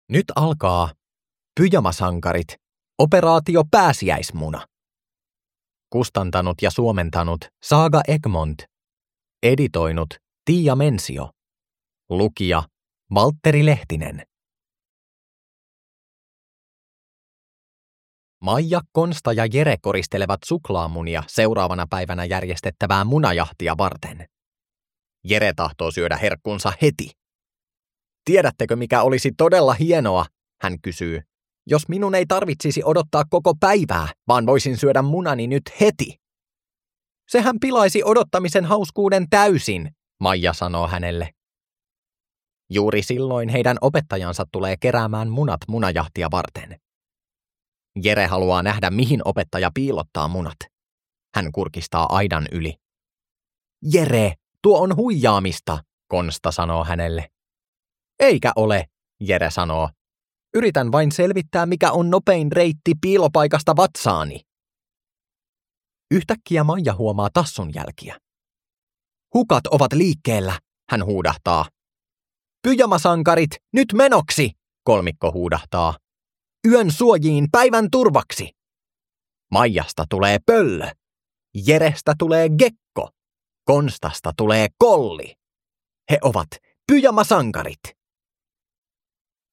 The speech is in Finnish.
Nyt alkaa Pyjamasankarit, operaatio Pääsiäismuna. Kustantanut ja suomentanut Saga Egmont. Editoinut Tiia Mensio. Lukija Valtteri Lehtinen. Maija, Konsta ja Jere koristelevat suklaamunia seuraavana päivänä järjestettävää munajahtia varten. Jere tahtoo syödä herkkunsa heti. Tiedättekö, mikä olisi todella hienoa, hän kysyy, jos minun ei tarvitsisi odottaa koko päivää, vaan voisin syödä munani nyt heti. Sehän pilaisi odottamisen hauskuuden täysin, Maija sanoo hänelle. Juuri silloin heidän opettajansa tulee keräämään munat munajahtia varten. Jere haluaa nähdä, mihin opettaja piilottaa munat. Hän kurkistaa aidan yli. Jere, tuo on huijaamista, Konsta sanoo hänelle. Eikä ole, Jere sanoo. Yritän vain selvittää, mikä on nopein reitti piilopaikasta vatsaani. Yhtäkkiä Maija huomaa tassun jälkiä. Hukat ovat liikkeellä, hän huudahtaa. Pyjamasankarit, nyt menoksi, kolmikko huudahtaa. Yön suojiin päivän turvaksi. Maijasta tulee pöllö. Jerestä tulee gekko. Konstasta tulee kolli. He ovat pyjamasankarit.